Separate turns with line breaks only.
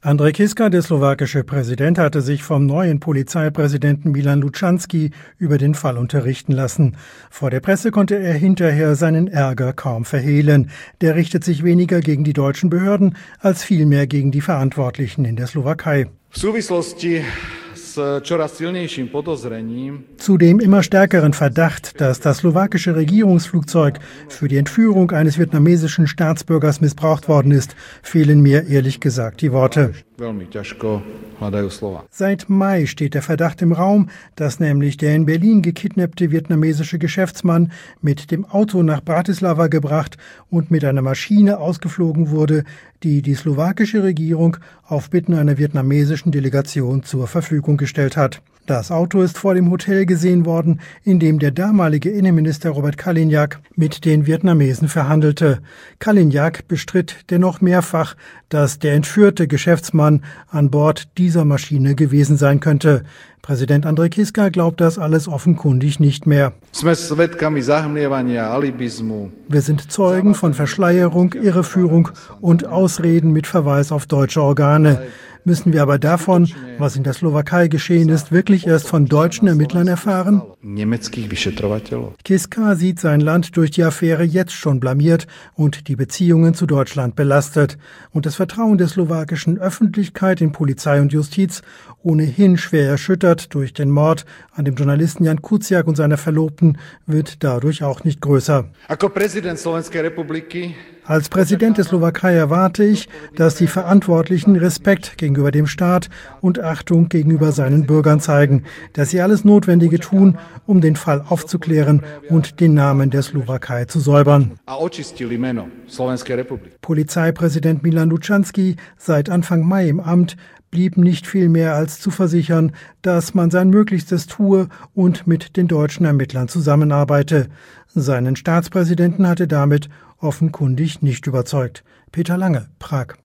Andrej Kiska, der slowakische Präsident, hatte sich vom neuen Polizeipräsidenten Milan Lučanský über den Fall unterrichten lassen. Vor der Presse konnte er hinterher seinen Ärger kaum verhehlen. Der richtet sich weniger gegen die deutschen Behörden als vielmehr gegen die Verantwortlichen in der Slowakei. Zu dem immer stärkeren Verdacht, dass das slowakische Regierungsflugzeug für die Entführung eines vietnamesischen Staatsbürgers missbraucht worden ist, fehlen mir ehrlich gesagt die Worte. Seit Mai steht der Verdacht im Raum, dass nämlich der in Berlin gekidnappte vietnamesische Geschäftsmann mit dem Auto nach Bratislava gebracht und mit einer Maschine ausgeflogen wurde, die die slowakische Regierung auf Bitten einer vietnamesischen Delegation zur Verfügung gestellt hat. Das Auto ist vor dem Hotel gesehen worden, in dem der damalige Innenminister Robert Kaliňák mit den Vietnamesen verhandelte. Kaliňák bestritt dennoch mehrfach, dass der entführte Geschäftsmann an Bord dieser Maschine gewesen sein könnte. Präsident Andrej Kiska glaubt das alles offenkundig nicht mehr. Wir sind Zeugen von Verschleierung, Irreführung und Ausreden mit Verweis auf deutsche Organe. Müssen wir aber davon, was in der Slowakei geschehen ist, wirklich erst von deutschen Ermittlern erfahren? Kiska sieht sein Land durch die Affäre jetzt schon blamiert und die Beziehungen zu Deutschland belastet. Und das Vertrauen der slowakischen Öffentlichkeit in Polizei und Justiz, ohnehin schwer erschüttert durch den Mord an dem Journalisten Jan Kuciak und seiner Verlobten, wird dadurch auch nicht größer. Als Präsident der Slowakei erwarte ich, dass die Verantwortlichen Respekt gegenüber dem Staat und Achtung gegenüber seinen Bürgern zeigen, dass sie alles Notwendige tun, um den Fall aufzuklären und den Namen der Slowakei zu säubern. Polizeipräsident Milan Lučanský, seit Anfang Mai im Amt, blieb nicht viel mehr als zu versichern, dass man sein Möglichstes tue und mit den deutschen Ermittlern zusammenarbeite. Seinen Staatspräsidenten hatte damit offenkundig nicht überzeugt. Peter Lange, Prag.